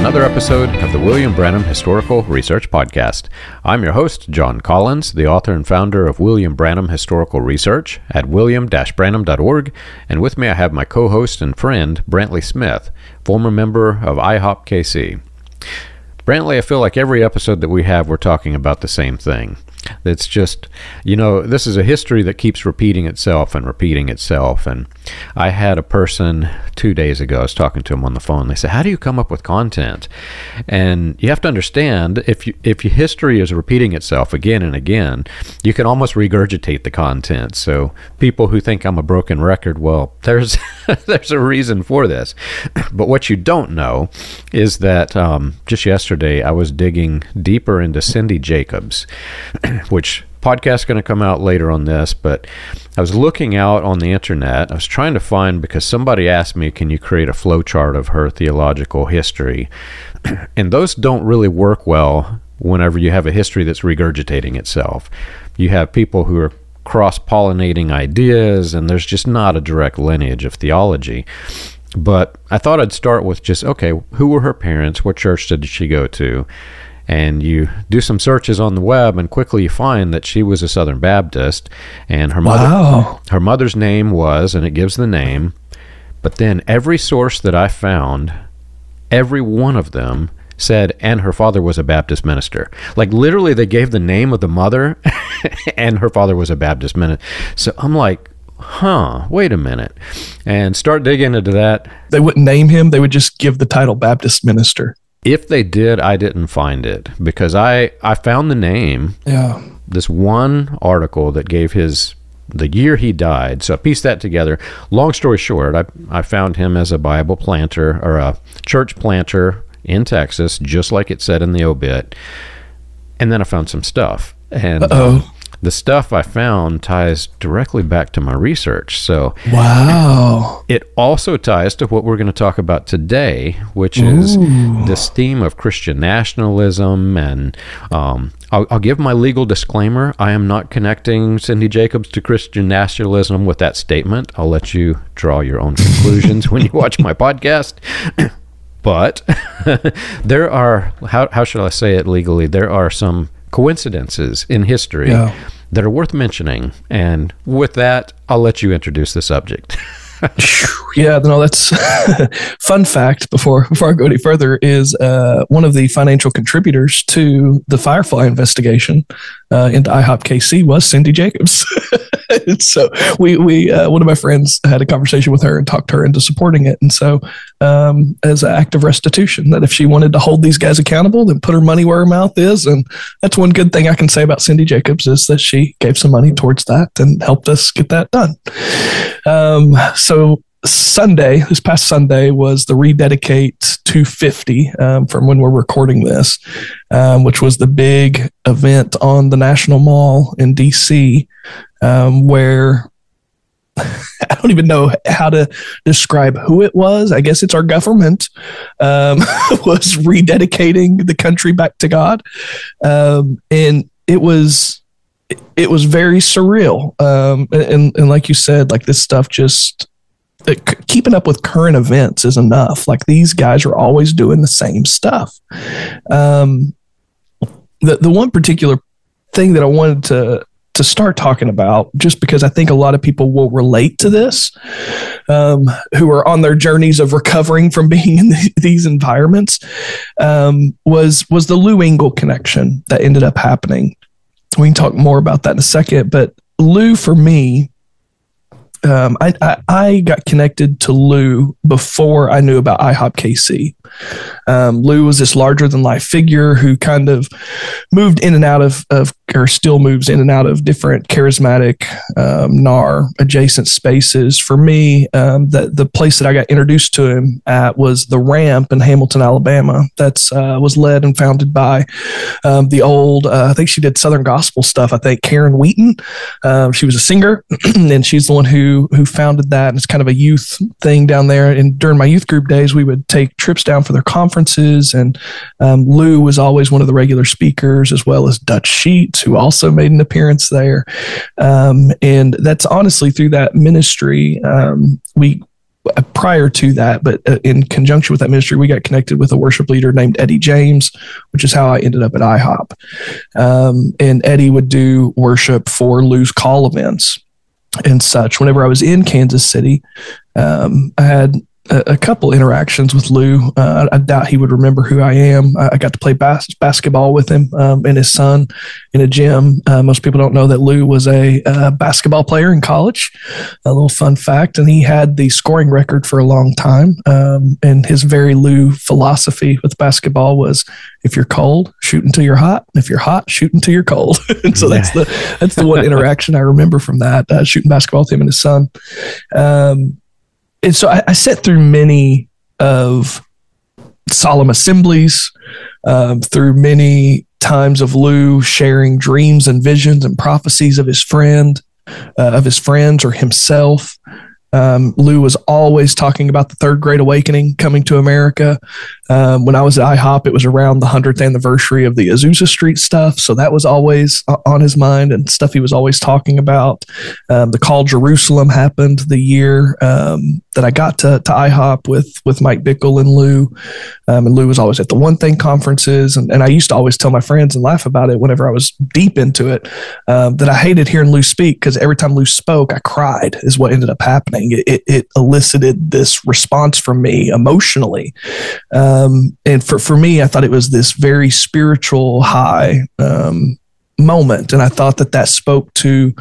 another episode of the William Branham Historical Research Podcast. I'm your host, John Collins, the author and founder of William Branham Historical Research at william-branham.org, and with me I have my co-host and friend, Brantley Smith, former member of IHOP KC. Brantley, I feel like every episode that we have, we're talking about the same thing. It's just, this is a history that keeps repeating itself. And I had a person 2 days ago, I was talking to him on the phone. They said, how do you come up with content? And you have to understand, if your history is repeating itself again and again, you can almost regurgitate the content. So people who think I'm a broken record, well, there's there's a reason for this. But what you don't know is that just yesterday I was digging deeper into Cindy Jacobs, which podcast going to come out later on this, but I was looking out on the internet. I was trying to find, because somebody asked me, can you create a flowchart of her theological history? And those don't really work well whenever you have a history that's regurgitating itself. You have people who are cross-pollinating ideas, and there's just not a direct lineage of theology. But I thought I'd start with just, okay, who were her parents? What church did she go to? And you do some searches on the web, and quickly you find that she was a Southern Baptist, and her mother's name was, and it gives the name, but then every source that I found, every one of them said, and her father was a Baptist minister. Like, literally, they gave the name of the mother, and her father was a Baptist minister. So I'm like, wait a minute, and start digging into that. They wouldn't name him, they would just give the title Baptist minister. If they did, I didn't find it, because I found the name. Yeah. This one article that gave the year he died. So I pieced that together. Long story short, I found him as a Bible planter, or a church planter in Texas, just like it said in the obit. And then I found some stuff. And the stuff I found ties directly back to my research. So wow. It also ties to what we're going to talk about today, which is this theme of Christian nationalism. And I'll give my legal disclaimer. I am not connecting Cindy Jacobs to Christian nationalism with that statement. I'll let you draw your own conclusions when you watch my podcast. But there are, how should I say it legally? There are some coincidences in history that are worth mentioning. And with that, I'll let you introduce the subject. That's fun fact before I go any further is one of the financial contributors to the Firefly investigation into IHOP KC was Cindy Jacobs. And so we one of my friends had a conversation with her and talked her into supporting it. And so as an act of restitution, that if she wanted to hold these guys accountable, then put her money where her mouth is. And that's one good thing I can say about Cindy Jacobs, is that she gave some money towards that and helped us get that done. So this past Sunday was the Rededicate 250 from when we're recording this, which was the big event on the National Mall in DC, where I don't even know how to describe who it was. I guess it's our government was rededicating the country back to God. And it was very surreal. And like you said, like, this stuff just, keeping up with current events is enough. Like, these guys are always doing the same stuff. The one particular thing that I wanted to start talking about, just because I think a lot of people will relate to this, who are on their journeys of recovering from being in these environments, was the Lou Engle connection that ended up happening. We can talk more about that in a second, but Lou, for me, I got connected to Lou before I knew about IHOP KC. Lou was this larger than life figure who kind of moved in and out of or still moves in and out of different charismatic NAR adjacent spaces. For me, the place that I got introduced to him at was the Ramp in Hamilton, Alabama. That's was led and founded by the old, I think she did Southern gospel stuff. I think Karen Wheaton. She was a singer, and she's the one who founded that. And it's kind of a youth thing down there. And during my youth group days, we would take trips down for their conferences. And Lou was always one of the regular speakers, as well as Dutch Sheets, who also made an appearance there. And that's honestly through that ministry. prior to that, but in conjunction with that ministry, we got connected with a worship leader named Eddie James, which is how I ended up at IHOP. And Eddie would do worship for Lou's call events and such. Whenever I was in Kansas City, I had a couple interactions with Lou. I doubt he would remember who I am. I got to play basketball with him and his son in a gym. Most people don't know that Lou was a basketball player in college. A little fun fact. And he had the scoring record for a long time. And his very Lou philosophy with basketball was, if you're cold, shoot until you're hot. And if you're hot, shoot until you're cold. And so that's the one interaction I remember from that, shooting basketball with him and his son. And so I sat through many of solemn assemblies, through many times of Lou sharing dreams and visions and prophecies of his friends or himself. Lou was always talking about the Third Great Awakening coming to America. When I was at IHOP, it was around the 100th anniversary of the Azusa Street stuff. So that was always on his mind and stuff he was always talking about. The Call Jerusalem happened the year that I got to IHOP with Mike Bickle and Lou. And Lou was always at the One Thing conferences. And I used to always tell my friends and laugh about it whenever I was deep into it, that I hated hearing Lou speak, because every time Lou spoke, I cried, is what ended up happening. It elicited this response from me emotionally. And for me, I thought it was this very spiritual high moment. And I thought that spoke to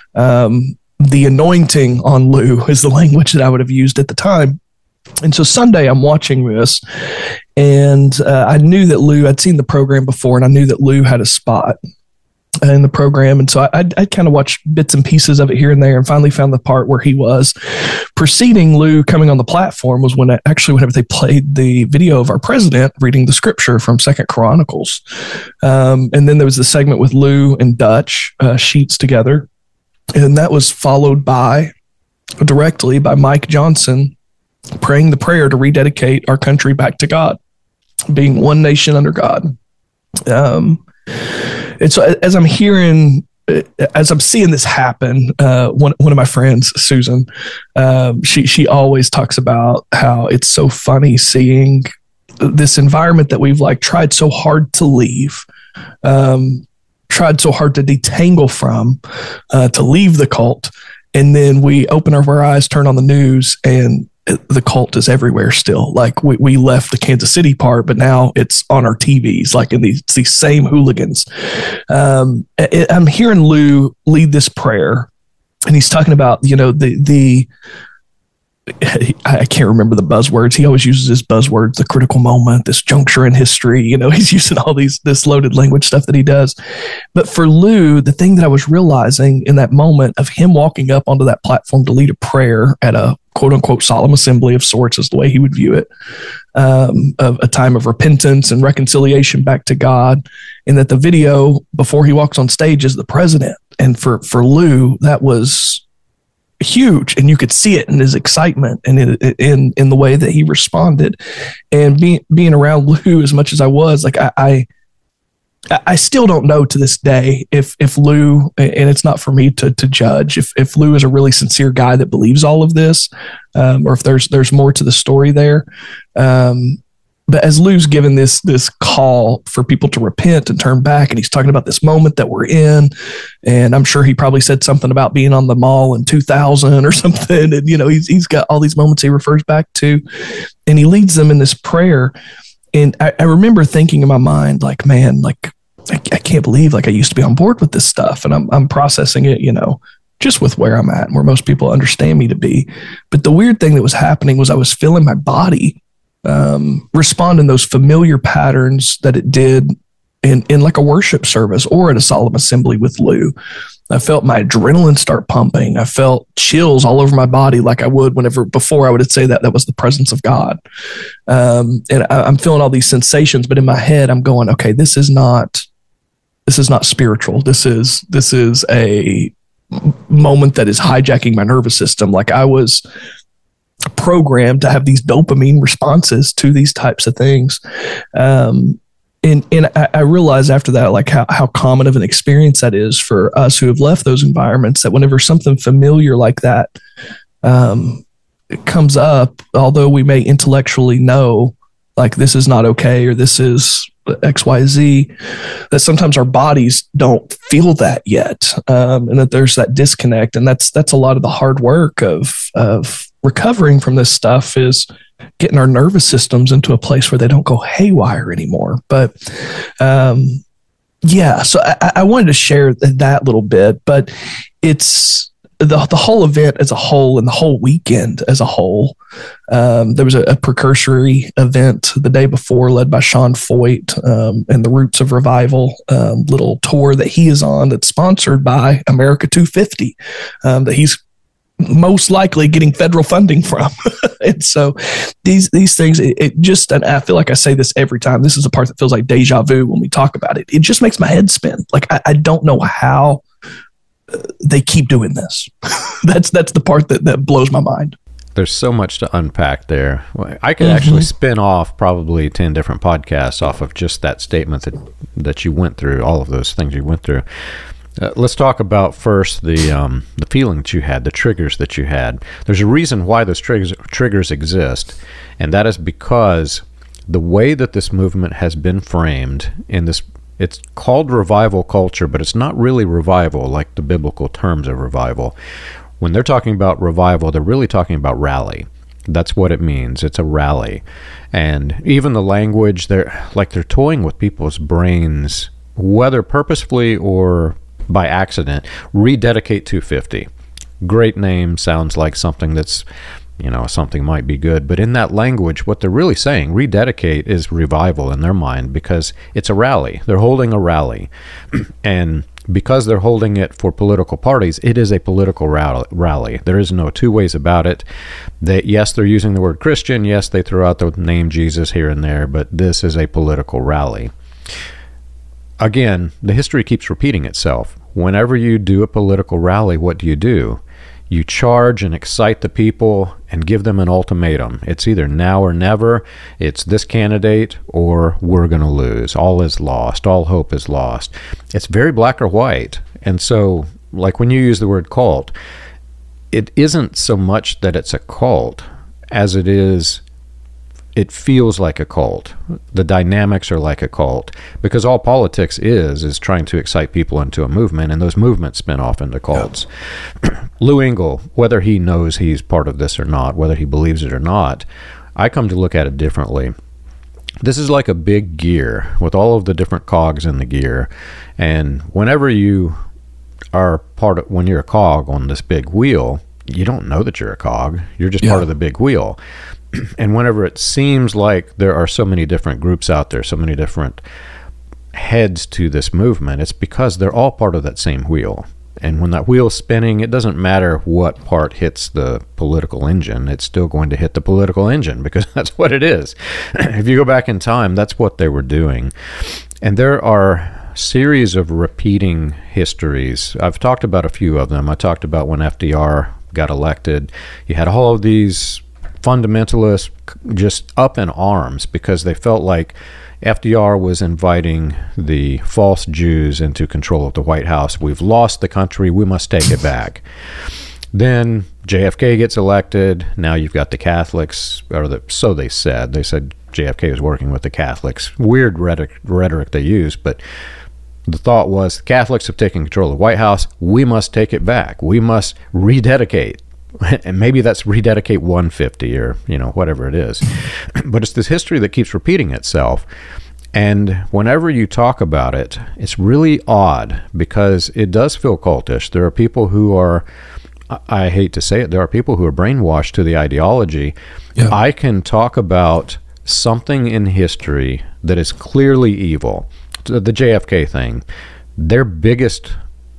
the anointing on Lou, is the language that I would have used at the time. And so Sunday I'm watching this, and I knew that I'd seen the program before, and I knew that Lou had a spot in the program. And so I kind of watched bits and pieces of it here and there, and finally found the part where he was preceding Lou coming on the platform was whenever they played the video of our president reading the scripture from 2 Chronicles. And then there was the segment with Lou and Dutch Sheets together. And that was followed directly by Mike Johnson praying the prayer to rededicate our country back to God, being one nation under God. And so as I'm seeing this happen, one of my friends, Susan, she always talks about how it's so funny seeing this environment that we've tried so hard to leave, tried so hard to detangle from, to leave the cult. And then we open our eyes, turn on the news, and the cult is everywhere still. We left the Kansas City part, but now it's on our TVs, in these same hooligans. I'm hearing Lou lead this prayer, and he's talking about, I can't remember the buzzwords. He always uses his buzzwords, the critical moment, this juncture in history. He's using all this loaded language stuff that he does. But for Lou, the thing that I was realizing in that moment of him walking up onto that platform to lead a prayer at a quote unquote solemn assembly of sorts, is the way he would view it, of a time of repentance and reconciliation back to God. And that the video before he walks on stage is the president. And for Lou, that was huge, and you could see it in his excitement and in the way that he responded. And being around Lou as much as I was, I still don't know to this day if Lou, and it's not for me to judge, if Lou is a really sincere guy that believes all of this, or if there's more to the story there. But as Lou's given this call for people to repent and turn back, and he's talking about this moment that we're in, and I'm sure he probably said something about being on the mall in 2000 or something, and he's got all these moments he refers back to, and he leads them in this prayer. And I remember thinking in my mind, man, I can't believe I used to be on board with this stuff, and I'm processing it, just with where I'm at and where most people understand me to be. But the weird thing that was happening was I was feeling my body respond in those familiar patterns that it did in a worship service or at a solemn assembly with Lou. I felt my adrenaline start pumping. I felt chills all over my body like I would whenever before I would say that was the presence of God. And I'm feeling all these sensations, but in my head I'm going, okay, this is not spiritual. This is a moment that is hijacking my nervous system. I was programmed to have these dopamine responses to these types of things. And I realized after that, how common of an experience that is for us who have left those environments, that whenever something familiar like that comes up, although we may intellectually know like this is not okay or this is XYZ, that sometimes our bodies don't feel that yet, and that there's that disconnect, and that's a lot of the hard work of recovering from this stuff is getting our nervous systems into a place where they don't go haywire anymore. But yeah, so I wanted to share that little bit, but it's the whole event as a whole and the whole weekend as a whole. There was a precursory event the day before led by Sean Foyt and the Roots of Revival little tour that he is on that's sponsored by America 250 that he's most likely getting federal funding from. And so these things, it just, and I feel like I say this every time, this is the part that feels like deja vu when we talk about it. It just makes my head spin. Like, I don't know how they keep doing this. That's the part that blows my mind. There's so much to unpack there. I could actually spin off probably 10 different podcasts off of just that statement that you went through, all of those things you went through. Let's talk about first the feelings you had, the triggers that you had. There's a reason why those triggers exist, and that is because the way that this movement has been framed in this, it's called revival culture, but it's not really revival like the biblical terms of revival. When they're talking about revival, they're really talking about rally. That's what it means. It's a rally. And even the language, they're toying with people's brains, whether purposefully or by accident. Rededicate 250. Great name, sounds like something that's, something might be good. But in that language, what they're really saying, rededicate, is revival in their mind because it's a rally. They're holding a rally. And because they're holding it for political parties, it is a political rally. There is no two ways about it. Yes, they're using the word Christian. Yes, they throw out the name Jesus here and there, but this is a political rally. Again, the history keeps repeating itself. Whenever you do a political rally, what do? You charge and excite the people and give them an ultimatum. It's either now or never. It's this candidate or we're going to lose. All is lost. All hope is lost. It's very black or white. And so, like when you use the word cult, it isn't so much that it's a cult as it feels like a cult. The dynamics are like a cult because all politics is trying to excite people into a movement, and those movements spin off into cults. Yeah. Lou Engle, whether he knows he's part of this or not, whether he believes it or not, I come to look at it differently. This is like a big gear with all of the different cogs in the gear, and whenever you are when you're a cog on this big wheel, you don't know that you're a cog. You're just part of the big wheel. And whenever it seems like there are so many different groups out there, so many different heads to this movement, it's because they're all part of that same wheel. And when that wheel's spinning, it doesn't matter what part hits the political engine. It's still going to hit the political engine because that's what it is. If you go back in time, that's what they were doing. And there are series of repeating histories. I've talked about a few of them. I talked about when FDR got elected. You had all of these fundamentalists just up in arms because they felt like FDR was inviting the false Jews into control of the White House. We've lost the country. We must take it back. Then JFK gets elected. Now you've got the Catholics, so they said. They said JFK was working with the Catholics. Weird rhetoric they used, but the thought was the Catholics have taken control of the White House. We must take it back. We must rededicate. And maybe that's rededicate 150 or, whatever it is. But it's this history that keeps repeating itself. And whenever you talk about it, it's really odd because it does feel cultish. There are people who are, I hate to say it, there are people who are brainwashed to the ideology. Yeah. I can talk about something in history that is clearly evil. The JFK thing, their biggest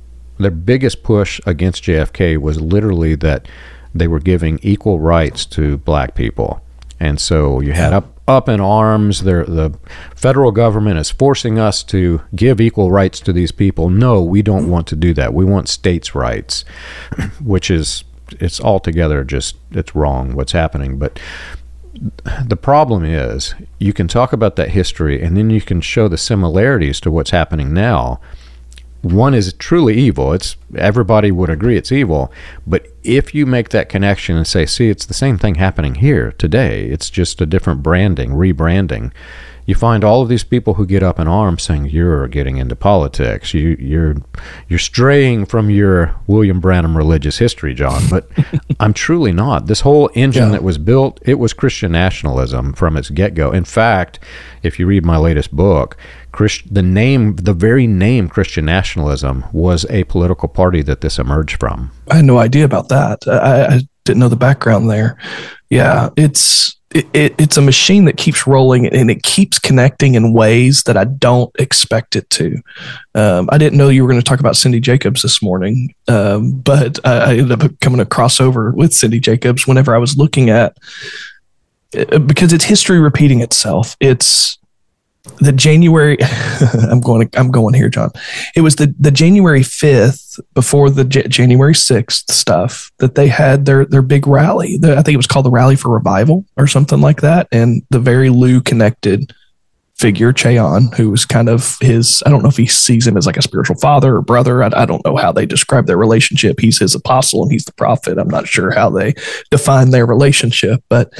push against JFK was literally that they were giving equal rights to black people. And so you had up in arms, the federal government is forcing us to give equal rights to these people. No, we don't want to do that. We want states' rights, which is, it's altogether just, it's wrong what's happening. But the problem is you can talk about that history and then you can show the similarities to what's happening now. one is truly evil. It's everybody would agree it's evil. But if you make that connection and say, see, it's the same thing happening here today, it's just a different branding, rebranding. You find all of these people who get up in arms saying you're getting into politics, you're straying from your William Branham religious history, John. But I'm truly not. This whole engine that was built, it was Christian nationalism from its get-go. In fact, if you read my latest book, the very name Christian nationalism was a political party that this emerged from. I had no idea about that. I didn't know the background there. Yeah, it's a machine that keeps rolling, and it keeps connecting in ways that I don't expect it to. I didn't know you were going to talk about Cindy Jacobs this morning, but I ended up coming a crossover with Cindy Jacobs whenever I was looking at, because it's history repeating itself. It's the January, I'm going here, John. It was the January 5th before the January 6th stuff that they had their big rally. I think it was called the Rally for Revival or something like that. And the very Lou connected figure, Cheon, who was kind of his, I don't know if he sees him as like a spiritual father or brother. I don't know how they describe their relationship. He's his apostle and he's the prophet. I'm not sure how they define their relationship, but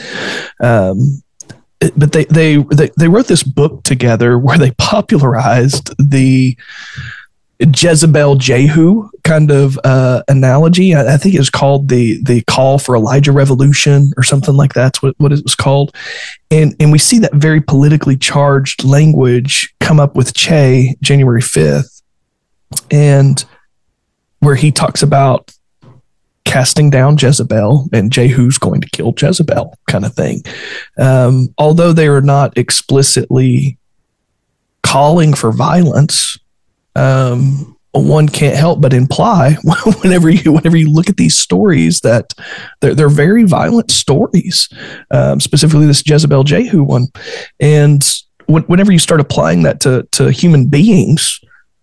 they wrote this book together where they popularized the Jezebel Jehu kind of analogy. I think it was called the Call for Elijah Revolution or something like that's what it was called. And we see that very politically charged language come up with Che January 5th, and where he talks about casting down Jezebel and Jehu's going to kill Jezebel kind of thing. Although they are not explicitly calling for violence, one can't help but imply whenever you look at these stories that they're very violent stories, specifically this Jezebel Jehu one. And whenever you start applying that to human beings,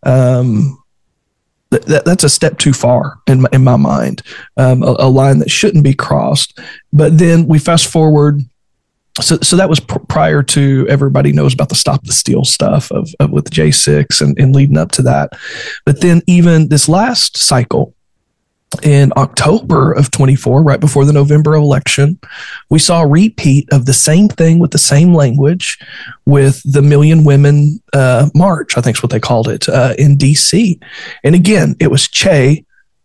that's a step too far in my mind, a line that shouldn't be crossed. But then we fast forward. So that was prior to everybody knows about the Stop the Steal stuff of with J6 and leading up to that. But then even this last cycle in October of 24, right before the November election, we saw a repeat of the same thing with the same language with the Million Women March, I think is what they called it, in DC. And again, it was Che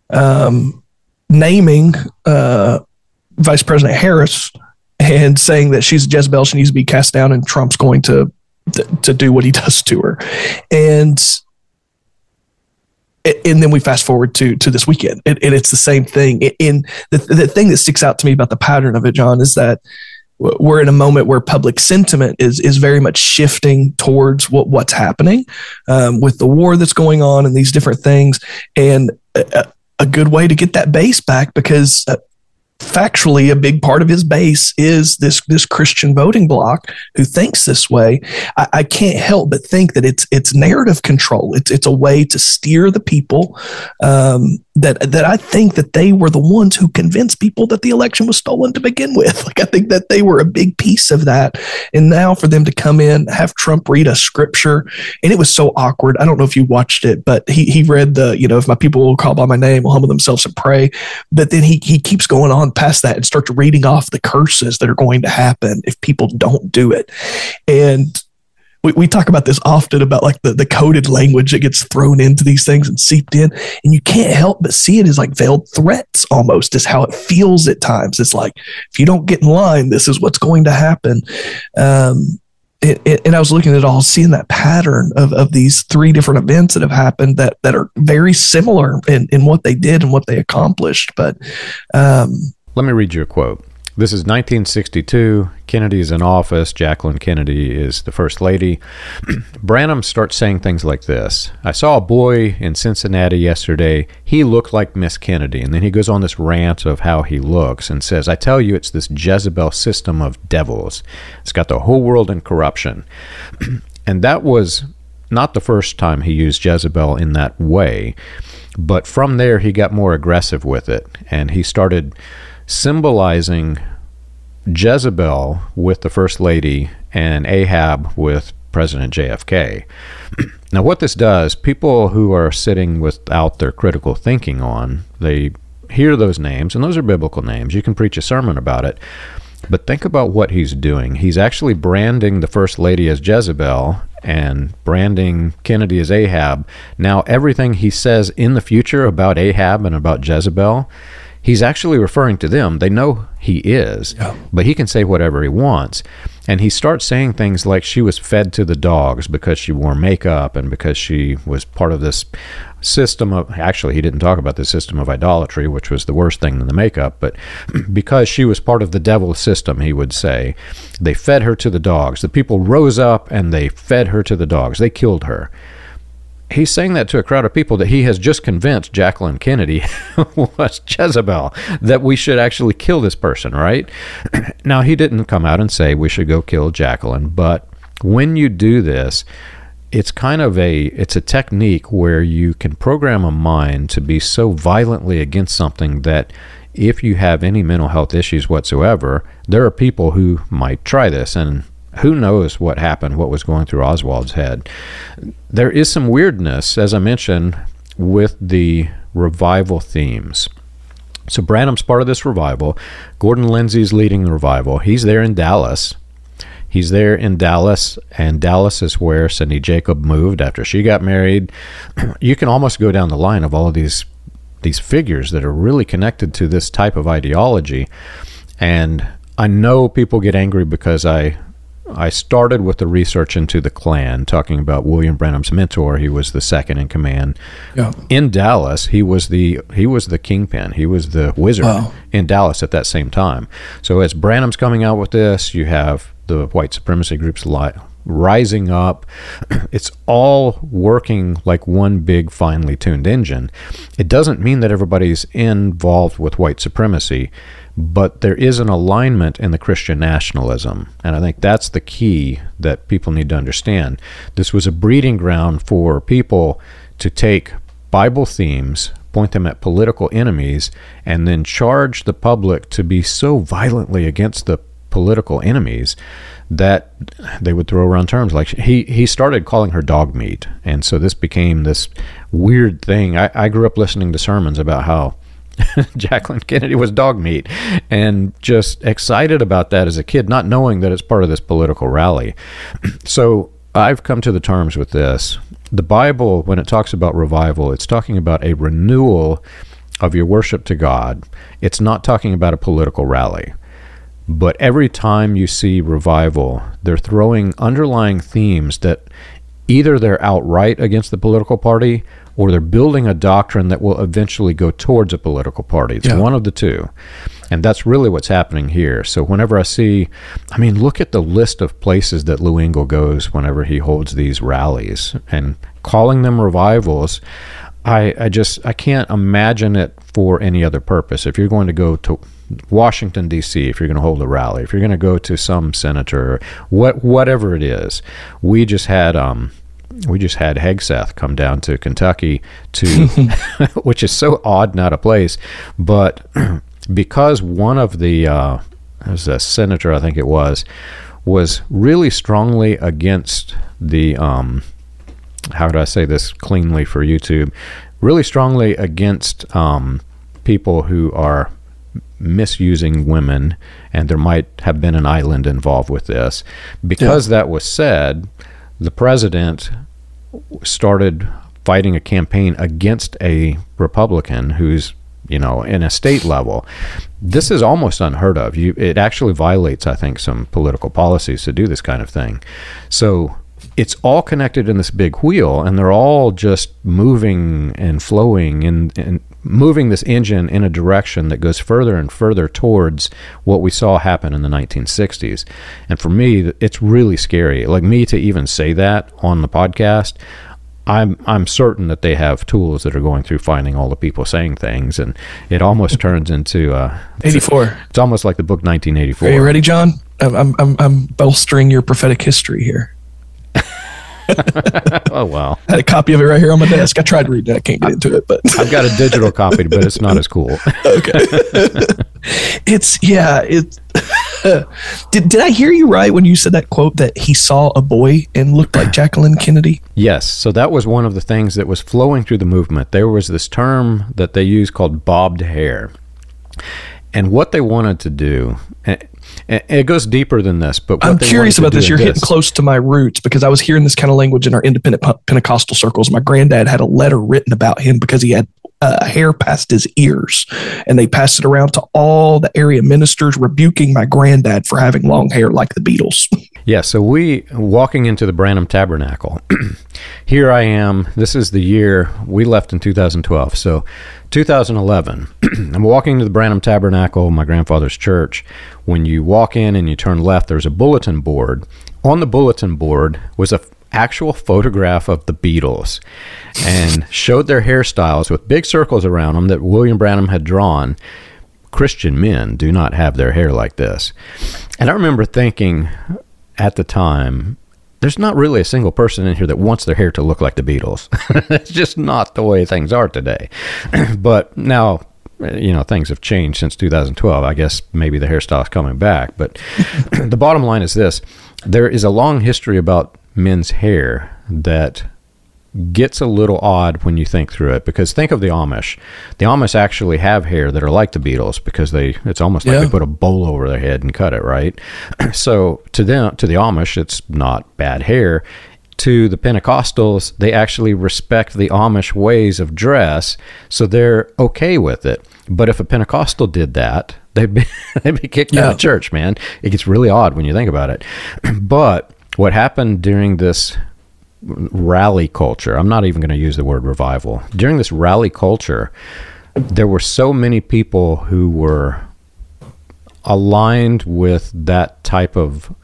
naming Vice President Harris and saying that she's a Jezebel, she needs to be cast down, and Trump's going to do what he does to her. And then we fast forward to this weekend, and it's the same thing. And the thing that sticks out to me about the pattern of it, John, is that we're in a moment where public sentiment is very much shifting towards what's happening with the war that's going on and these different things. And a good way to get that base back, because factually, a big part of his base is this Christian voting bloc who thinks this way. I can't help but think that it's narrative control. It's a way to steer the people that I think that they were the ones who convinced people that the election was stolen to begin with. Like, I think that they were a big piece of that. And now for them to come in, have Trump read a scripture, and it was so awkward. I don't know if you watched it, but he read if my people will call by my name, will humble themselves and pray. But then he keeps going on past that and starts reading off the curses that are going to happen if people don't do it. And we talk about this often, about like the coded language that gets thrown into these things and seeped in, and you can't help but see it as like veiled threats almost, is how it feels at times. It's like, if you don't get in line, this is what's going to happen. And I was looking at it all, seeing that pattern of these three different events that have happened that are very similar in what they did and what they accomplished. But let me read you a quote. This is 1962. Kennedy's in office. Jacqueline Kennedy is the first lady. Branham starts saying things like this. I saw a boy in Cincinnati yesterday. He looked like Miss Kennedy. And then he goes on this rant of how he looks and says, I tell you, it's this Jezebel system of devils. It's got the whole world in corruption. And that was not the first time he used Jezebel in that way. But from there, he got more aggressive with it. And he started symbolizing Jezebel with the First Lady and Ahab with President JFK. Now, what this does, people who are sitting without their critical thinking on, they hear those names, and those are biblical names. You can preach a sermon about it. But think about what he's doing. He's actually branding the First Lady as Jezebel and branding Kennedy as Ahab. Now, everything he says in the future about Ahab and about Jezebel, he's actually referring to them. They know he is, but he can say whatever he wants. And he starts saying things like she was fed to the dogs because she wore makeup and because she was part of this system of, actually, he didn't talk about the system of idolatry, which was the worst thing than the makeup, but because she was part of the devil's system, he would say, they fed her to the dogs. The people rose up and they fed her to the dogs. They killed her. He's saying that to a crowd of people that he has just convinced Jacqueline Kennedy was Jezebel, that we should actually kill this person, right? Now, he didn't come out and say we should go kill Jacqueline, but when you do this, it's kind of it's a technique where you can program a mind to be so violently against something that if you have any mental health issues whatsoever, there are people who might try this, and who knows what happened, what was going through Oswald's head. There is some weirdness, as I mentioned, with the revival themes. So Branham's part of this revival. Gordon Lindsay's leading the revival. He's there in Dallas. And Dallas is where Cindy Jacob moved after she got married. You can almost go down the line of all of these figures that are really connected to this type of ideology. And I know people get angry because I started with the research into the Klan, talking about William Branham's mentor. He was the second in command. Yeah. In Dallas, he was the kingpin. He was the wizard in Dallas at that same time. So as Branham's coming out with this, you have the white supremacy groups rising up. It's all working like one big, finely tuned engine. It doesn't mean that everybody's involved with white supremacy, but there is an alignment in the Christian nationalism, and I think that's the key that people need to understand. This was a breeding ground for people to take Bible themes, point them at political enemies, and then charge the public to be so violently against the political enemies that they would throw around terms like he started calling her dog meat, and so this became this weird thing. I grew up listening to sermons about how Jacqueline Kennedy was dog meat, and just excited about that as a kid, not knowing that it's part of this political rally. So I've come to the terms with this. The Bible, when it talks about revival, it's talking about a renewal of your worship to God. It's not talking about a political rally. But every time you see revival, they're throwing underlying themes that either they're outright against the political party, or they're building a doctrine that will eventually go towards a political party. It's one of the two. And that's really what's happening here. So whenever I see, look at the list of places that Lou Engle goes whenever he holds these rallies, and calling them revivals, I can't imagine it for any other purpose. If you're going to go to Washington, D.C., if you're going to hold a rally, if you're going to go to some senator, whatever it is, we just had Hegseth come down to Kentucky to, which is so odd, not a place, but because one of the, as a senator, I think it was really strongly against the, how do I say this cleanly for YouTube, really strongly against people who are misusing women, and there might have been an island involved with this. Because that was said, the president started fighting a campaign against a Republican who's, in a state level. This is almost unheard of. It actually violates, I think, some political policies to do this kind of thing. So it's all connected in this big wheel, and they're all just moving and flowing and moving this engine in a direction that goes further and further towards what we saw happen in the 1960s. And for me, it's really scary. Like, me to even say that on the podcast, I'm certain that they have tools that are going through finding all the people saying things, and it almost turns into 84. It's almost like the book 1984. Are you ready, John? I'm bolstering your prophetic history here. Oh, wow. I had a copy of it right here on my desk. I tried reading it. I can't get into it, but I've got a digital copy, but it's not as cool. Okay. It did I hear you right when you said that quote that he saw a boy and looked like Jacqueline Kennedy? Yes. So that was one of the things that was flowing through the movement. There was this term that they used called bobbed hair. And what they wanted to do, and it goes deeper than this, but I'm curious about this. You're hitting close to my roots because I was hearing this kind of language in our independent Pentecostal circles. My granddad had a letter written about him because he had hair past his ears, and they passed it around to all the area ministers, rebuking my granddad for having long hair like the Beatles. Yeah, so we walking into the Branham Tabernacle. Here I am. This is the year we left in 2012. So 2011, I'm walking to the Branham Tabernacle, my grandfather's church. When you walk in and you turn left, there's a bulletin board. On the bulletin board was a actual photograph of the Beatles and showed their hairstyles with big circles around them that William Branham had drawn. Christian men do not have their hair like this. And I remember thinking at the time, there's not really a single person in here that wants their hair to look like the Beatles. It's just not the way things are today. But now, things have changed since 2012. I guess maybe the hairstyle is coming back. But the bottom line is this. There is a long history about men's hair that gets a little odd when you think through it, because think of the Amish. The Amish actually have hair that are like the Beatles because it's almost like they put a bowl over their head and cut it, right? So to the Amish, it's not bad hair. To the Pentecostals, they actually respect the Amish ways of dress, so they're okay with it. But if a Pentecostal did that, they'd be kicked out of church, man. It gets really odd when you think about it. But what happened during this rally culture, I'm not even going to use the word revival. During this rally culture, there were so many people who were aligned with that type of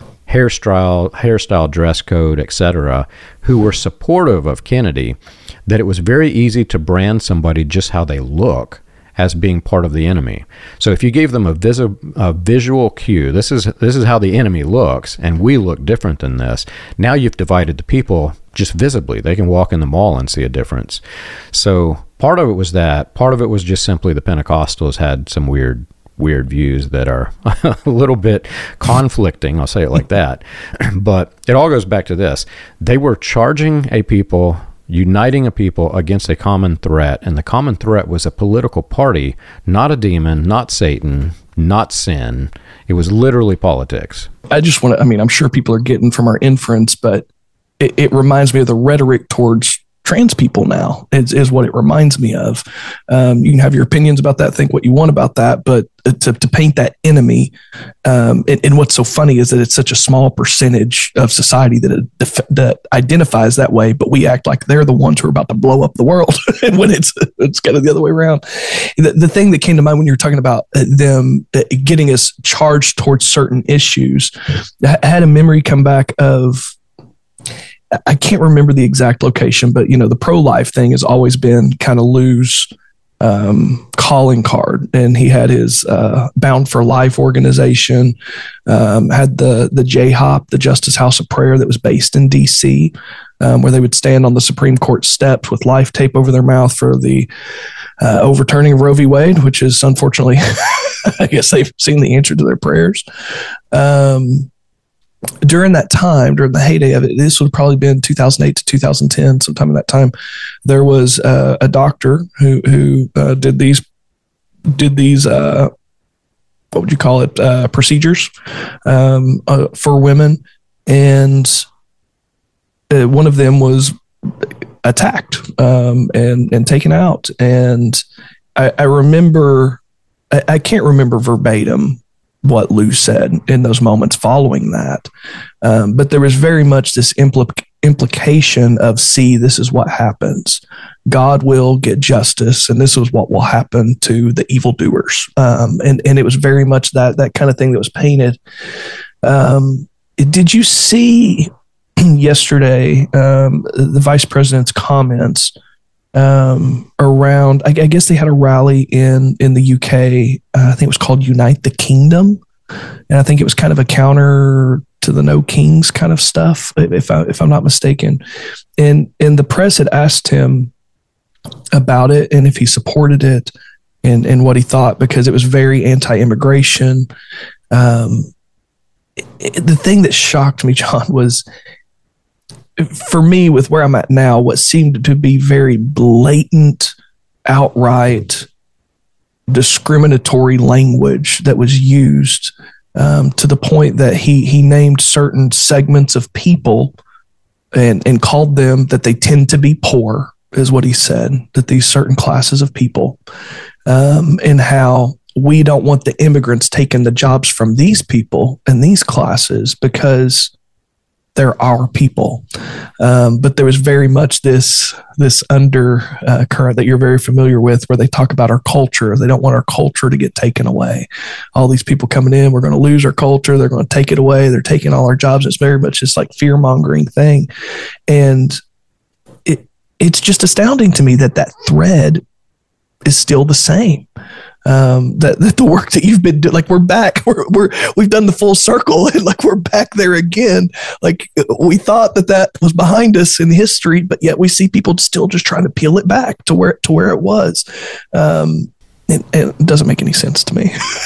hairstyle, dress code, etc., who were supportive of Kennedy, that it was very easy to brand somebody just how they look as being part of the enemy. So if you gave them a visual cue, this is how the enemy looks, and we look different than this. Now you've divided the people just visibly. They can walk in the mall and see a difference. So part of it was that. Part of it was just simply the Pentecostals had some weird views that are a little bit conflicting. I'll say it like that. But it all goes back to this. They were charging a people, uniting a people against a common threat, and the common threat was a political party, not a demon, not Satan, not sin. It was literally politics. I'm sure people are getting from our inference, but it reminds me of the rhetoric towards trans people now is what it reminds me of. You can have your opinions about that, think what you want about that, but to paint that enemy, and what's so funny is that it's such a small percentage of society that identifies that way, but we act like they're the ones who are about to blow up the world when it's kind of the other way around. The thing that came to mind when you were talking about them getting us charged towards certain issues, I had a memory come back of, I can't remember the exact location, but the pro-life thing has always been kind of Lou's calling card, and he had his Bound for Life organization, had the JHOP, the Justice House of Prayer, that was based in DC, where they would stand on the Supreme Court steps with life tape over their mouth for the overturning of Roe v. Wade, which is unfortunately, I guess they've seen the answer to their prayers. During that time, during the heyday of it, this would probably been 2008 to 2010, sometime in that time, there was a doctor who did these what would you call it, procedures for women, and one of them was attacked and taken out. And I remember, I can't remember verbatim what Lou said in those moments following that. But there was very much this implication of, see, this is what happens. God will get justice, and this is what will happen to the evildoers. And it was very much that kind of thing that was painted. Did you see yesterday the vice president's comments around, I guess they had a rally in the UK. I think it was called Unite the Kingdom. And I think it was kind of a counter to the No Kings kind of stuff, if I'm not mistaken. And the press had asked him about it and if he supported it. in what he thought, because it was very anti-immigration. The thing that shocked me, John, was, for me, with where I'm at now, what seemed to be very blatant, outright discriminatory language that was used, to the point that he named certain segments of people and called them that they tend to be poor, is what he said, that these certain classes of people, and how we don't want the immigrants taking the jobs from these people and these classes because they're our people. But there was very much this undercurrent that you're very familiar with, where they talk about our culture. They don't want our culture to get taken away. All these people coming in, we're going to lose our culture. They're going to take it away. They're taking all our jobs. It's very much this like fear-mongering thing. And it's just astounding to me that thread is still the same. That the work that you've been doing, like, we're back, we've done the full circle, and like we're back there again. Like, we thought that was behind us in history, but yet we see people still just trying to peel it back to where it was. It doesn't make any sense to me.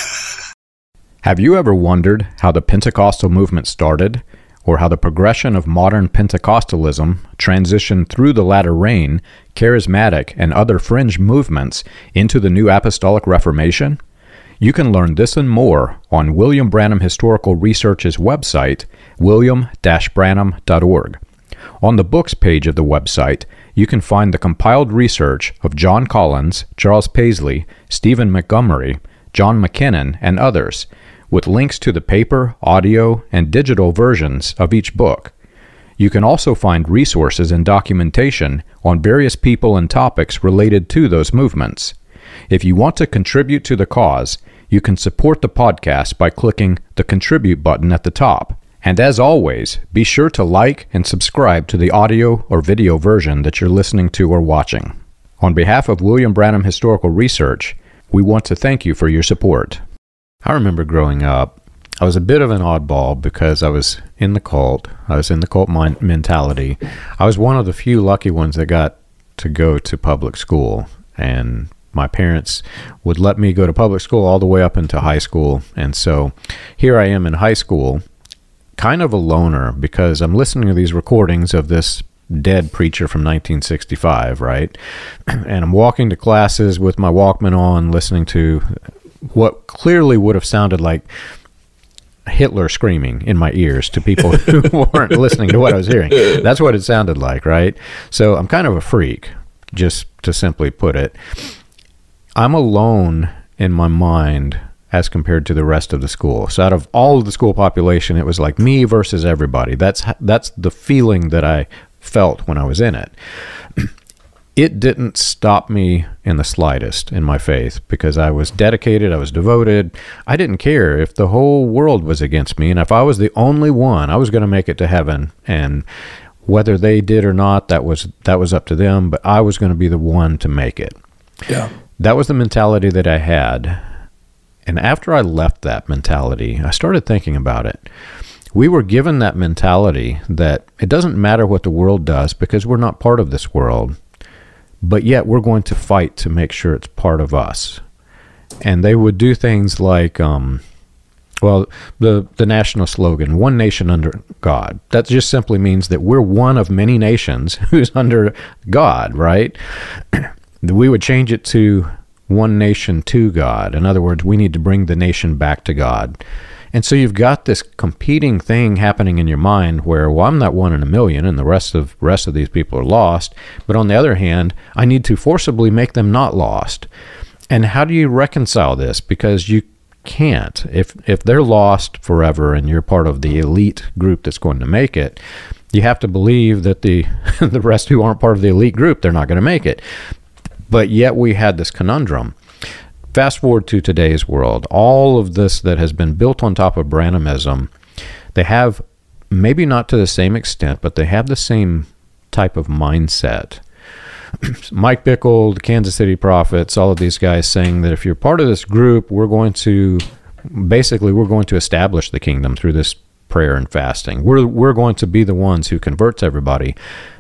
Have you ever wondered how the Pentecostal movement started, or how the progression of modern Pentecostalism transitioned through the latter rain, charismatic, and other fringe movements into the New Apostolic Reformation? You can learn this and more on William Branham Historical Research's website, william-branham.org. On the books page of the website, you can find the compiled research of John Collins, Charles Paisley, Stephen Montgomery, John McKinnon, and others, with links to the paper, audio, and digital versions of each book. You can also find resources and documentation on various people and topics related to those movements. If you want to contribute to the cause, you can support the podcast by clicking the Contribute button at the top. And as always, be sure to like and subscribe to the audio or video version that you're listening to or watching. On behalf of William Branham Historical Research, we want to thank you for your support. I remember growing up, I was a bit of an oddball because I was in the cult. I was in the cult mentality. I was one of the few lucky ones that got to go to public school, and my parents would let me go to public school all the way up into high school. And so here I am in high school, kind of a loner, because I'm listening to these recordings of this dead preacher from 1965, right? And I'm walking to classes with my Walkman on, listening to what clearly would have sounded like Hitler screaming in my ears to people who weren't listening to what I was hearing. That's what it sounded like, right? So I'm kind of a freak, just to simply put it. I'm alone in my mind as compared to the rest of the school. So out of all of the school population, it was like me versus everybody. That's the feeling that I felt when I was in it. It didn't stop me in the slightest in my faith, because I was dedicated, I was devoted. I didn't care if the whole world was against me, and if I was the only one, I was going to make it to heaven. And whether they did or not, that was up to them, but I was going to be the one to make it. Yeah. That was the mentality that I had. And after I left that mentality, I started thinking about it. We were given that mentality that it doesn't matter what the world does because we're not part of this world. But yet we're going to fight to make sure it's part of us. And they would do things like, the national slogan, "One Nation Under God." That just simply means that we're one of many nations who's under God, right? We would change it to "One Nation to God." In other words, we need to bring the nation back to God. And so you've got this competing thing happening in your mind where, well, I'm not one in a million and the rest of these people are lost. But on the other hand, I need to forcibly make them not lost. And how do you reconcile this? Because you can't. If they're lost forever and you're part of the elite group that's going to make it, you have to believe that the rest who aren't part of the elite group, they're not going to make it. But yet we had this conundrum. Fast forward to today's world, all of this that has been built on top of Branhamism, they have, maybe not to the same extent, but they have the same type of mindset. Mike Bickle, the Kansas City Prophets, all of these guys saying that if you're part of this group, we're going to establish the kingdom through this prayer and fasting. We're going to be the ones who converts everybody.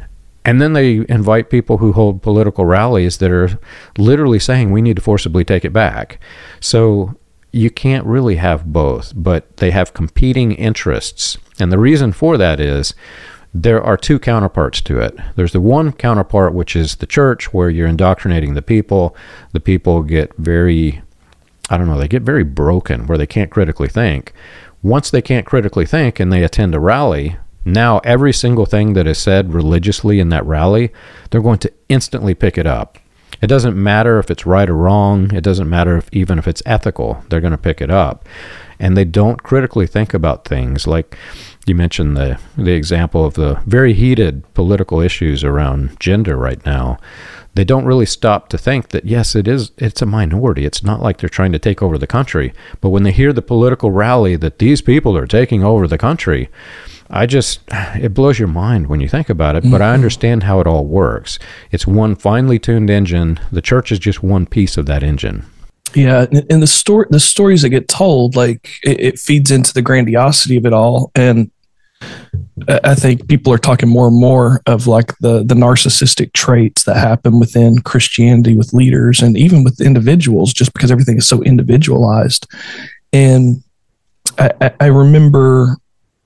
And then they invite people who hold political rallies that are literally saying we need to forcibly take it back. So you can't really have both, but they have competing interests. And the reason for that is there are two counterparts to it. There's the one counterpart, which is the church, where you're indoctrinating the people. The people get very, they get very broken, where they can't critically think. Once they can't critically think and they attend a rally, now every single thing that is said religiously in that rally, they're going to instantly pick it up. It doesn't matter if it's right or wrong. It doesn't matter even if it's ethical. They're going to pick it up. And they don't critically think about things. Like you mentioned the example of the very heated political issues around gender right now. They don't really stop to think that, yes, it's a minority. It's not like they're trying to take over the country. But when they hear the political rally that these people are taking over the country, it blows your mind when you think about it, but I understand how it all works. It's one finely tuned engine. The church is just one piece of that engine. Yeah, and the stories that get told, like it feeds into the grandiosity of it all. And I think people are talking more and more of like the narcissistic traits that happen within Christianity with leaders and even with individuals, just because everything is so individualized. And I remember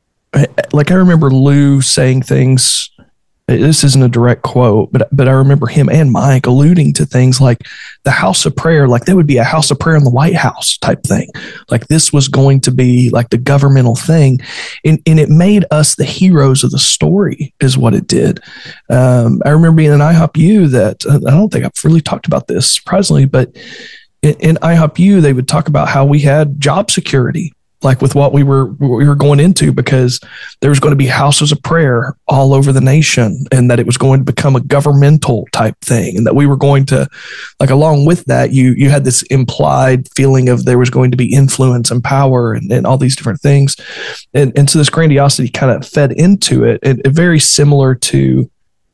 Lou saying things. This isn't a direct quote, but I remember him and Mike alluding to things like the house of prayer, like there would be a house of prayer in the White House type thing. Like this was going to be like the governmental thing. And it made us the heroes of the story is what it did. I remember being in IHOP U that I don't think I've really talked about this surprisingly, but in IHOP U, they would talk about how we had job security, like with what we were going into, because there was going to be houses of prayer all over the nation, and that it was going to become a governmental type thing, and that we were going to, like, along with that, you had this implied feeling of there was going to be influence and power and all these different things, and so this grandiosity kind of fed into it, and very similar to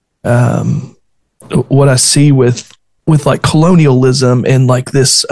what I see with like colonialism and like this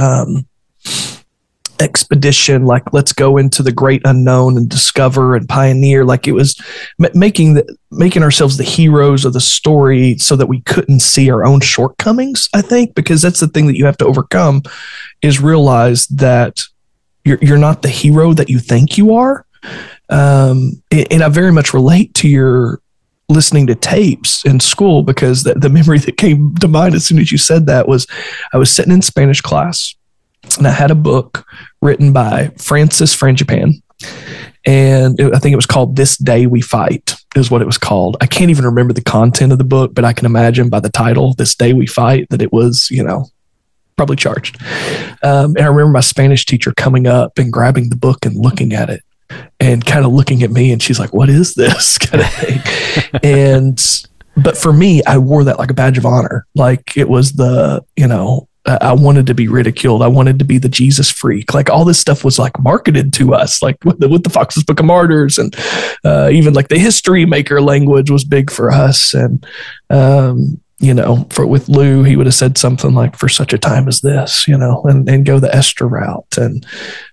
expedition, like let's go into the great unknown and discover and pioneer. Like it was making ourselves the heroes of the story so that we couldn't see our own shortcomings, I think, because that's the thing that you have to overcome, is realize that you're not the hero that you think you are. And I very much relate to your listening to tapes in school, because the memory that came to mind as soon as you said that was I was sitting in Spanish class, and I had a book written by Francis Frangipane, and I think it was called This Day We Fight is what it was called. I can't even remember the content of the book, but I can imagine by the title, This Day We Fight, that it was, probably charged. And I remember my Spanish teacher coming up and grabbing the book and looking at it and kind of looking at me, and she's like, what is this kind of thing? But for me, I wore that like a badge of honor. Like it was I wanted to be ridiculed. I wanted to be the Jesus freak. Like all this stuff was like marketed to us, like with the Fox's Book of Martyrs, and even like the history maker language was big for us. And with Lou, he would have said something like, "For such a time as this," and go the Esther route. And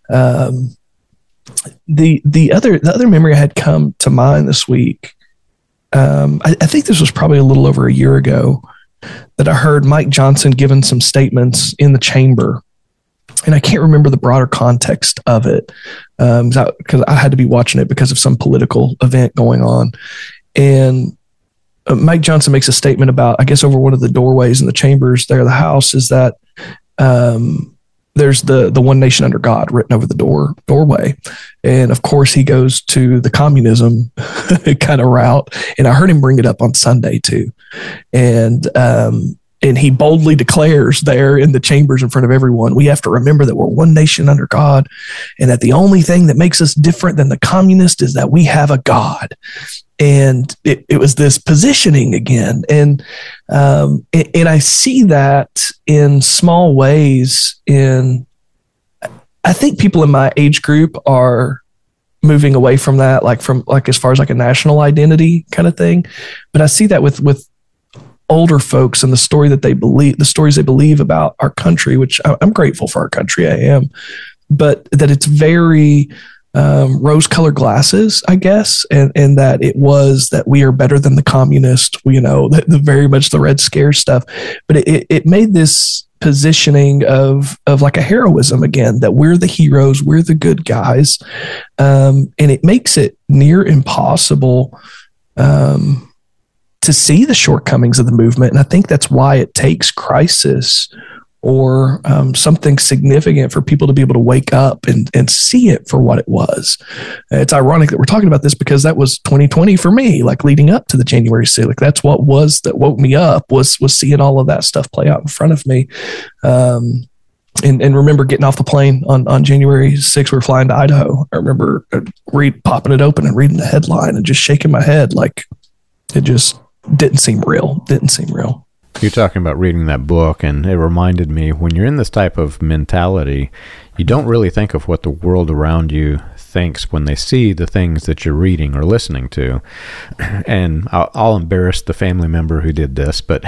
the other memory I had come to mind this week. I think this was probably a little over a year ago, that I heard Mike Johnson giving some statements in the chamber. And I can't remember the broader context of it because I had to be watching it because of some political event going on. And Mike Johnson makes a statement about, I guess, over one of the doorways in the chambers there of the House, is that there's the one nation under God written over the doorway. And of course he goes to the communism kind of route. And I heard him bring it up on Sunday too. And he boldly declares there in the chambers in front of everyone, we have to remember that we're one nation under God, and that the only thing that makes us different than the communist is that we have a God. And it was this positioning again. And I see that in small ways. I think people in my age group are moving away from that, like as far as like a national identity kind of thing. But I see that with older folks and the stories they believe about our country, which I'm grateful for our country. I am, but that it's very rose-colored glasses, I guess, and that it was that we are better than the communist, the very much the Red Scare stuff. But it made this positioning of like a heroism again, that we're the heroes, we're the good guys, and it makes it near impossible to see the shortcomings of the movement. And I think that's why it takes crisis or something significant for people to be able to wake up and see it for what it was. It's ironic that we're talking about this because that was 2020 for me, like leading up to the January 6th. Like that's what that woke me up was seeing all of that stuff play out in front of me. And remember getting off the plane on January 6th, we were flying to Idaho. I remember popping it open and reading the headline and just shaking my head. Like it just didn't seem real. You're talking about reading that book, and it reminded me, when you're in this type of mentality, you don't really think of what the world around you thinks when they see the things that you're reading or listening to. And I'll embarrass the family member who did this, but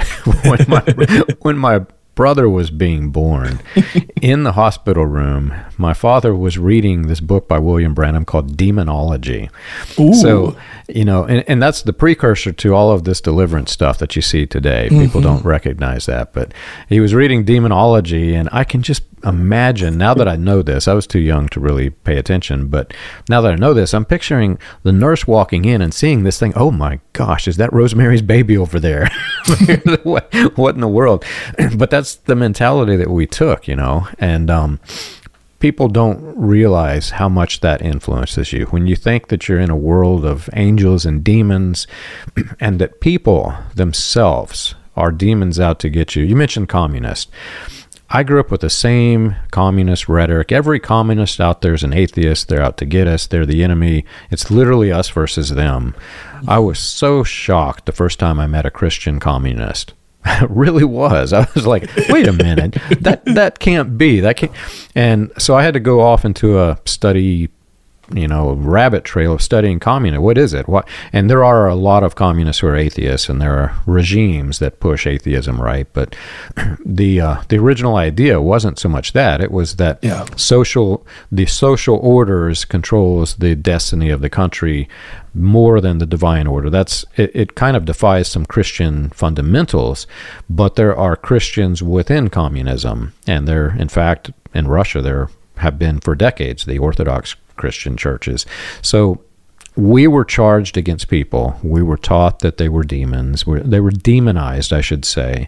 when my brother was being born, in the hospital room, my father was reading this book by William Branham called Demonology. Ooh. So, and that's the precursor to all of this deliverance stuff that you see today. People don't recognize that, but he was reading Demonology, and I can just imagine, now that I know this, I was too young to really pay attention, but now that I know this, I'm picturing the nurse walking in and seeing this thing. Oh my gosh, is that Rosemary's Baby over there? What in the world? But that's the mentality that we took, and people don't realize how much that influences you. When you think that you're in a world of angels and demons, and that people themselves are demons out to get you. You mentioned communist. I grew up with the same communist rhetoric. Every communist out there is an atheist. They're out to get us. They're the enemy. It's literally us versus them. I was so shocked the first time I met a Christian communist. I really was. I was like, wait a minute, that can't be. That can't. And so I had to go off into a study, rabbit trail of studying communism. What is it? And there are a lot of communists who are atheists, and there are regimes that push atheism, right? But the original idea wasn't so much that. It was that the social orders controls the destiny of the country more than the divine order. It kind of defies some Christian fundamentals, but there are Christians within communism, and there, in fact, in Russia, there have been for decades the Orthodox Christian churches. So we were charged against people. We were taught that they were demons. They were demonized, I should say.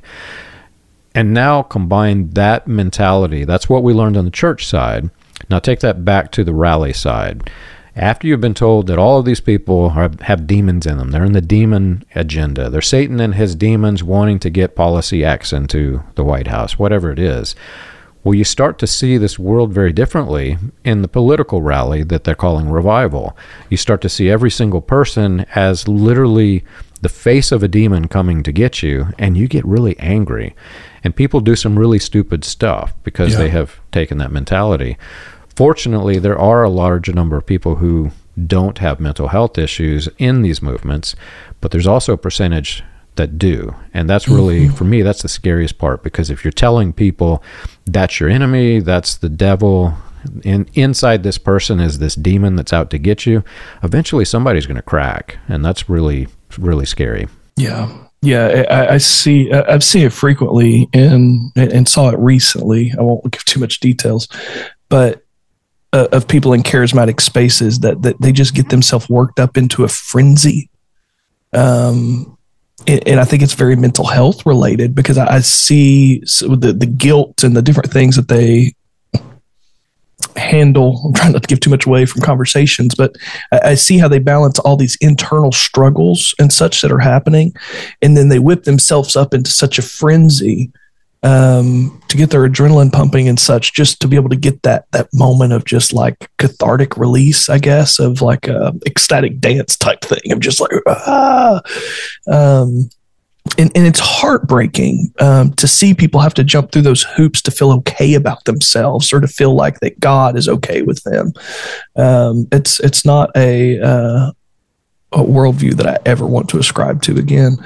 And now combine that mentality. That's what we learned on the church side. Now take that back to the rally side. After you've been told that all of these people have demons in them, they're in the demon agenda. They're Satan and his demons wanting to get Policy X into the White House, whatever it is. Well, you start to see this world very differently in the political rally that they're calling revival. You start to see every single person as literally the face of a demon coming to get you, and you get really angry. And people do some really stupid stuff because they have taken that mentality. Fortunately, there are a large number of people who don't have mental health issues in these movements, but there's also a percentage that do. And that's really, for me, that's the scariest part, because if you're telling people that's your enemy, that's the devil, and inside this person is this demon that's out to get you, eventually somebody's going to crack. And that's really, really scary. Yeah. I've seen it frequently and saw it recently. I won't give too much details, but of people in charismatic spaces that they just get themselves worked up into a frenzy. And I think it's very mental health related, because I see the guilt and the different things that they handle. I'm trying not to give too much away from conversations, but I see how they balance all these internal struggles and such that are happening. And then they whip themselves up into such a frenzy to get their adrenaline pumping and such, just to be able to get that moment of just like cathartic release, I guess, of like a ecstatic dance type thing. I'm just like, and it's heartbreaking to see people have to jump through those hoops to feel okay about themselves, or to feel like that God is okay with them. It's not a worldview that I ever want to ascribe to again.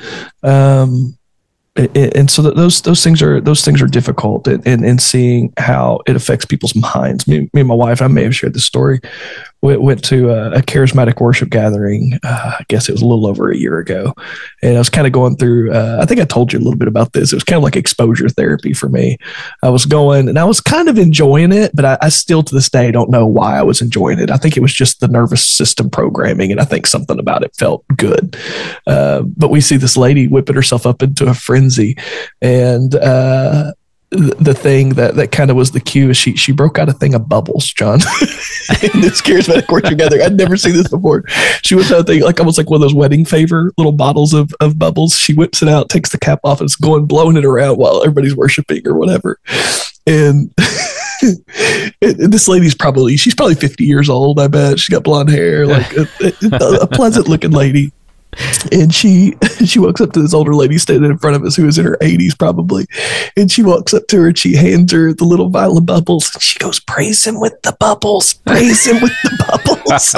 And so those things are difficult, and seeing how it affects people's minds. Me and my wife, I may have shared this story. went to a charismatic worship gathering. I guess it was a little over a year ago. And I was kind of going through, I think I told you a little bit about this. It was kind of like exposure therapy for me. I was going and I was kind of enjoying it, but I still to this day don't know why I was enjoying it. I think it was just the nervous system programming. And I think something about it felt good. But we see this lady whipping herself up into a frenzy. And, the thing that kind of was the cue is she broke out a thing of bubbles, John. In this charismatic worship gathering. I'd never seen this before. She whips out a thing like almost like one of those wedding favor little bottles of bubbles. She whips it out, takes the cap off, and is going blowing it around while everybody's worshiping or whatever. And this lady's she's probably 50 years old, I bet. She's got blonde hair, like a pleasant looking lady. And she walks up to this older lady standing in front of us who is in her 80s probably. And she walks up to her and she hands her the little vial of bubbles. And she goes, praise him with the bubbles. Praise him with the bubbles.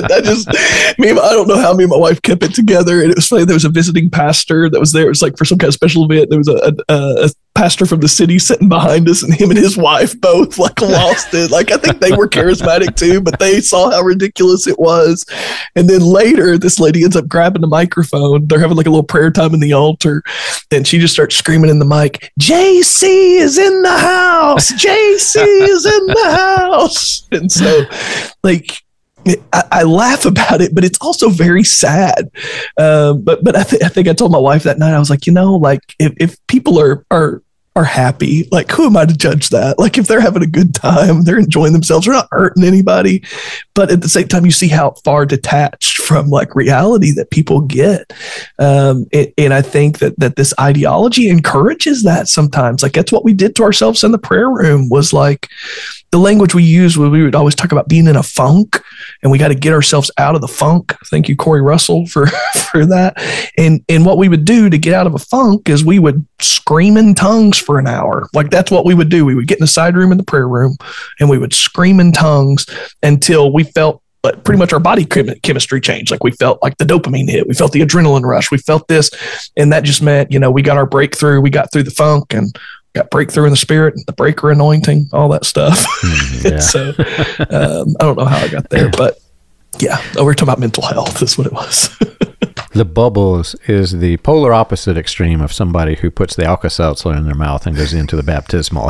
I don't know how me and my wife kept it together. And it was funny. There was a visiting pastor that was there. It was like for some kind of special event. There was a pastor from the city sitting behind us, and him and his wife both like lost it. Like I think they were charismatic too, but they saw how ridiculous it was. And then later, this lady ends up grabbing the microphone. They're having like a little prayer time in the altar, and she just starts screaming in the mic, "JC is in the house! JC is in the house!" And so, like, I laugh about it, but it's also very sad. But I think I told my wife that night, I was like, like if people are happy, like who am I to judge that? Like if they're having a good time, they're enjoying themselves, they're not hurting anybody. But at the same time, you see how far detached from like reality that people get. And I think that this ideology encourages that sometimes. Like that's what we did to ourselves in the prayer room was like, the language we use, we would always talk about being in a funk, and we got to get ourselves out of the funk. Thank you, Corey Russell, for that. And what we would do to get out of a funk is we would scream in tongues for an hour. Like that's what we would do. We would get in the side room in the prayer room, and we would scream in tongues until we felt but pretty much our body chemistry changed. Like we felt like the dopamine hit, we felt the adrenaline rush, we felt this, and that just meant, we got our breakthrough, we got through the funk, and got breakthrough in the spirit, the breaker anointing, all that stuff. Yeah. So I don't know how I got there, but yeah, we're talking about mental health is what it was. The bubbles is the polar opposite extreme of somebody who puts the Alka-Seltzer in their mouth and goes into the baptismal.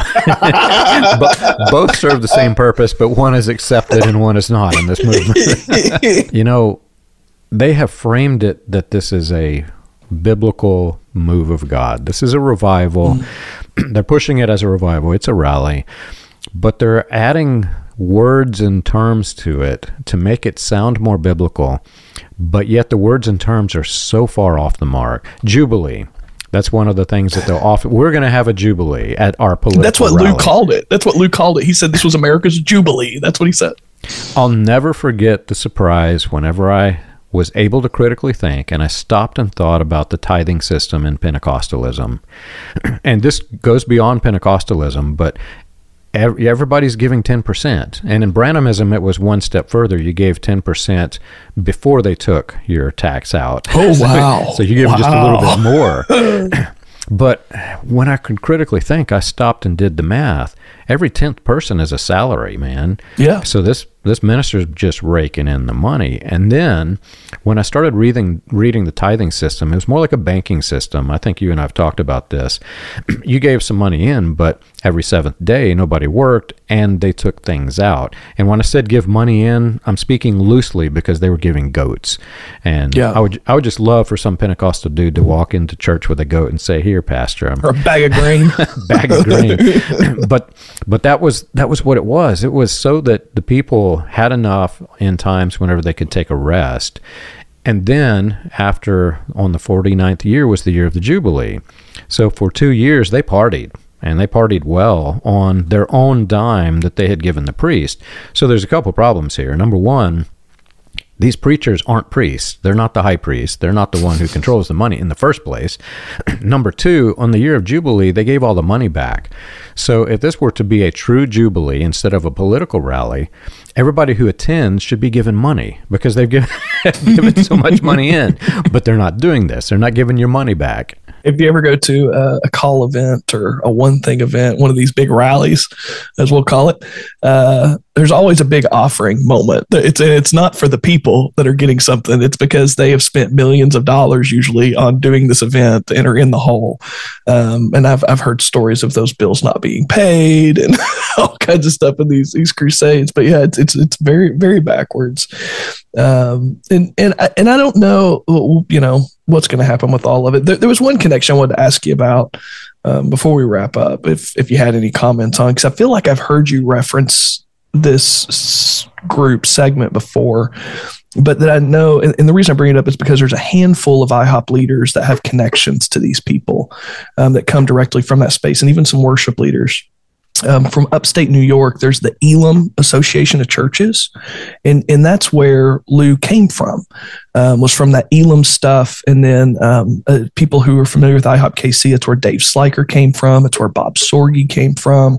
Both serve the same purpose, but one is accepted and one is not in this movement. They have framed it that this is a biblical move of God. This is a revival. They're pushing it as a revival. It's a rally, but they're adding words and terms to it to make it sound more biblical, but yet the words and terms are so far off the mark. Jubilee. That's one of the things that they'll often, we're going to have a Jubilee at our political That's what rally. Lou called it. That's what Lou called it. He said this was America's Jubilee. That's what he said. I'll never forget the surprise whenever I was able to critically think, and I stopped and thought about the tithing system in Pentecostalism. And this goes beyond Pentecostalism, but everybody's giving 10%. And in Branhamism, it was one step further. You gave 10% before they took your tax out. Oh, wow. So you give them just a little bit more. But when I could critically think, I stopped and did the math. Every 10th person is a salary, man. Yeah. So this minister's just raking in the money. And then when I started reading the tithing system, it was more like a banking system. I think you and I have talked about this. You gave some money in, but every seventh day, nobody worked, and they took things out. And when I said give money in, I'm speaking loosely because they were giving goats. And I would just love for some Pentecostal dude to walk into church with a goat and say, "Here, Pastor." Or a bag of grain. Bag of grain. But that was what it was. It was so that the people had enough in times whenever they could take a rest. And then on the 49th year was the year of the Jubilee. So for 2 years they partied. And they partied well on their own dime that they had given the priest. So there's a couple problems here. Number one, these preachers aren't priests. They're not the high priest. They're not the one who controls the money in the first place. Number two, on the year of Jubilee, they gave all the money back. So if this were to be a true Jubilee instead of a political rally, everybody who attends should be given money because they've given so much money in. But they're not doing this. They're not giving your money back. If you ever go to a call event or a one thing event, one of these big rallies, as we'll call it, there's always a big offering moment. It's not for the people that are getting something. It's because they have spent millions of dollars usually on doing this event and are in the hole. And I've heard stories of those bills not being paid and all kinds of stuff in these crusades. But yeah, it's very, very backwards. And I don't know, what's going to happen with all of it. There was one connection I wanted to ask you about before we wrap up, if you had any comments on, because I feel like I've heard you reference this group segment before, but that I know, and the reason I bring it up is because there's a handful of IHOP leaders that have connections to these people that come directly from that space, and even some worship leaders. From upstate New York, there's the Elam Association of Churches, and that's where Lou came from, was from that Elam stuff. And then people who are familiar with IHOP KC, it's where Dave Sliker came from. It's where Bob Sorge came from.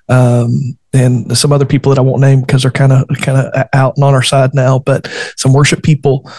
And some other people that I won't name because they're kind of out and on our side now, but some worship people.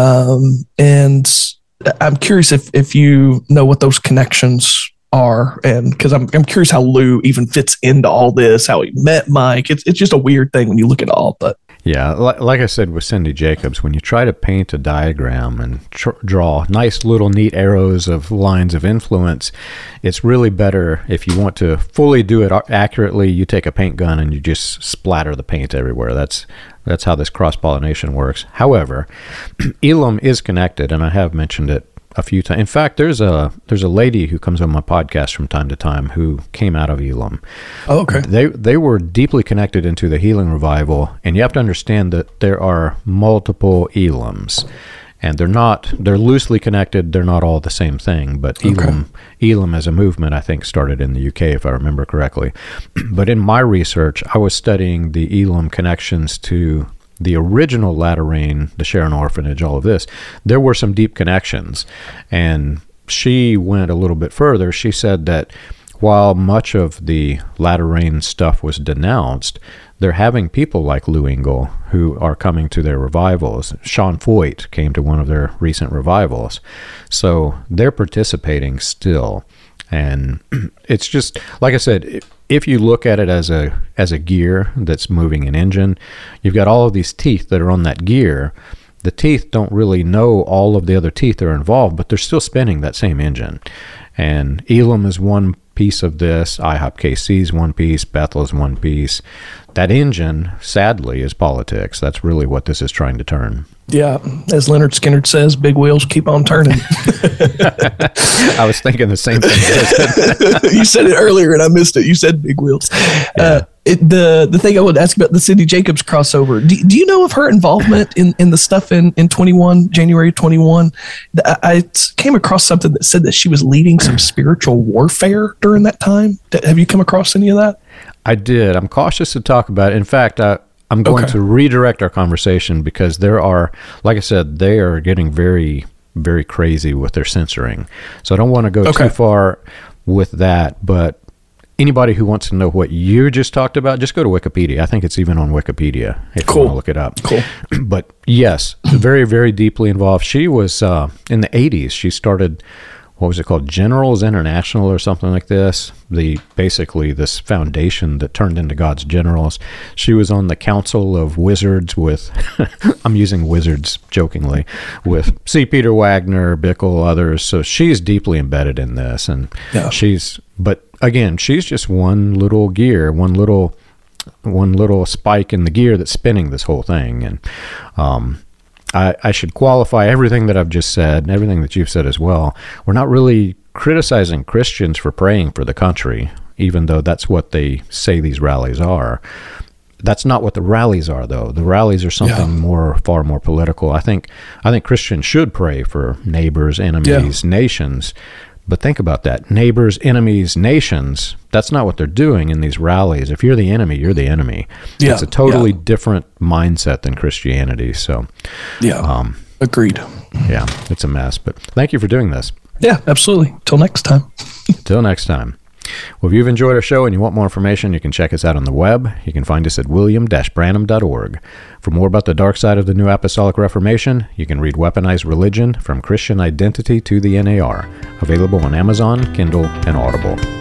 And I'm curious if you know what those connections are, and because I'm curious how Lou even fits into all this, how he met Mike. It's just a weird thing when you look at it all. But yeah, like I said with Cindy Jacobs, when you try to paint a diagram and draw nice little neat arrows of lines of influence, it's really better if you want to fully do it accurately. You take a paint gun and you just splatter the paint everywhere. That's how this cross-pollination works. However, Elam is connected, and I have mentioned it a few times. In fact, there's a lady who comes on my podcast from time to time who came out of Elam. Oh, okay. They were deeply connected into the Healing Revival, and you have to understand that there are multiple Elams, and they're loosely connected. They're not all the same thing, but Elam as a movement, I think, started in the UK, if I remember correctly. But in my research, I was studying the Elam connections to the original Latter Rain, the Sharon Orphanage, all of this. There were some deep connections, and she went a little bit further. She said that while much of the Latter Rain stuff was denounced, they're having people like Lou Engle who are coming to their revivals. Sean Foyt came to one of their recent revivals. So they're participating still. And it's just, like I said, if you look at it as a gear that's moving an engine, you've got all of these teeth that are on that gear. The teeth don't really know all of the other teeth that are involved, but they're still spinning that same engine. And Elam is one piece of this. IHOP KC is one piece. Bethel is one piece. That engine, sadly, is politics. That's really what this is trying to turn. Yeah, as Leonard Skinner says, big wheels keep on turning. I was thinking the same thing. You said it earlier and I missed it. You said big wheels. Yeah. The thing I would ask about the Cindy Jacobs crossover, do you know of her involvement in the stuff in January 21? I came across something that said that she was leading some spiritual warfare during that time. Have you come across any of that? I did. I'm cautious to talk about it. In fact, I'm going to redirect our conversation because there are, like I said, they are getting very, very crazy with their censoring. So I don't want to go too far with that, but anybody who wants to know what you just talked about, just go to Wikipedia. I think it's even on Wikipedia if you want to look it up. Cool. But yes, very, very deeply involved. She was in the 80s. She started, what was it called? Generals International or something like this. Basically this foundation that turned into God's Generals. She was on the Council of Wizards with, I'm using wizards jokingly, with C. Peter Wagner, Bickle, others. So she's deeply embedded in this. And but again, she's just one little gear, one little spike in the gear that's spinning this whole thing. And I should qualify everything that I've just said and everything that you've said as well. We're not really criticizing Christians for praying for the country, even though that's what they say these rallies are. That's not what the rallies are, though. The rallies are something far more political. I think Christians should pray for neighbors, enemies, nations. But think about that. Neighbors, enemies, nations, that's not what they're doing in these rallies. If you're the enemy, you're the enemy. Yeah, it's a totally different mindset than Christianity. So, agreed. Yeah, it's a mess. But thank you for doing this. Yeah, absolutely. Till next time. Till next time. Well, if you've enjoyed our show and you want more information, you can check us out on the web. You can find us at william-branham.org. For more about the dark side of the New Apostolic Reformation, you can read Weaponized Religion: From Christian Identity to the NAR, available on Amazon, Kindle, and Audible.